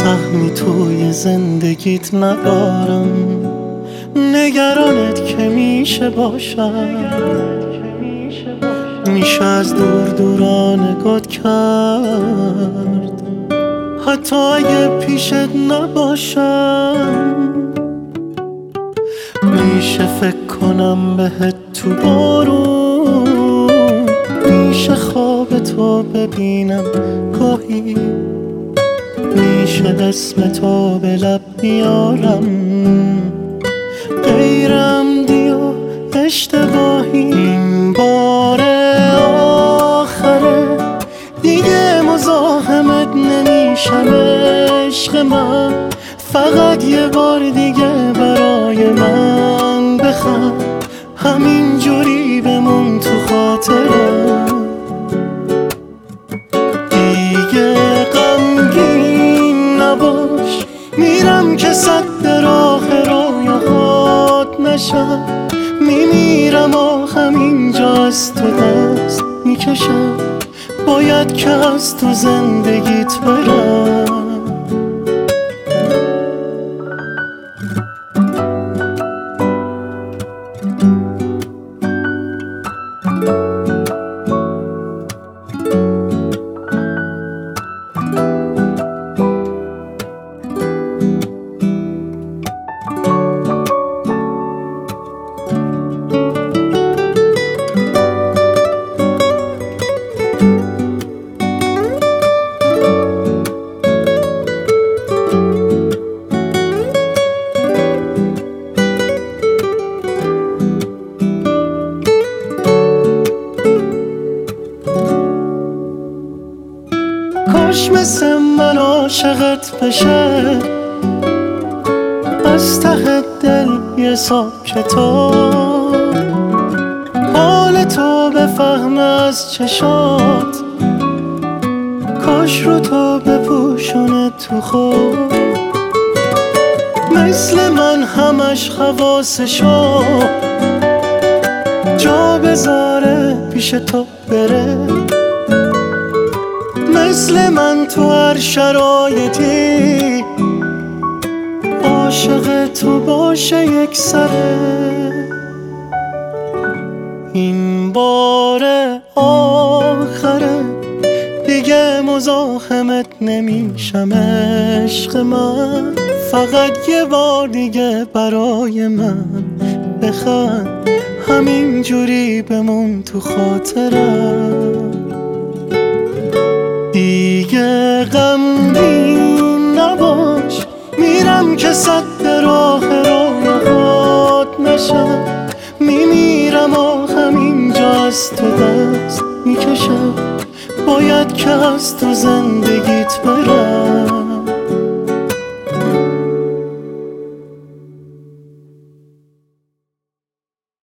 سهمی توی زندگیت ندارم، نگرانت که میشه باشم، میشه از دور دورانگات کرد حتی اگه پیشت نباشم. میشه فکر کنم بهت تو بارون، میشه خواب تو ببینم گاهی، میشه اسم تو به لب بیارم غیر عمدی و اشتباهی. این بار آخره دیگه مزاحمت نمیشم عشق من، فقط یه بار دیگه برای من بخند، همین جوری بمون تو خاطرم. دیگه غمگین نباش، میرم که صد راه رویاهات نشم، میمیرم آخم اینجا از تو دست میکشم، باید که از تو زندگیت برم. کاش مثل من عاشقت بشه، از ته دل یه صاحب کتاب حال تو بفهمه از چشات، کاش رو تو بپوشونه تو خواب، مثل من همش حواسشو جا بذاره پیش تو بره، مثل من تو هر شرایطی عاشق تو باشه یک سره. این بار آخره دیگه مزاحمت نمیشم عشق من، فقط یه بار دیگه برای من بخند، همین جوری بمون تو خاطرم. دیگه غمگین نباش، میرم که صد راه رویاهات نشم، میمیرم آخم اینجا از تو دست میکشم، باید که از تو زندگیت برم.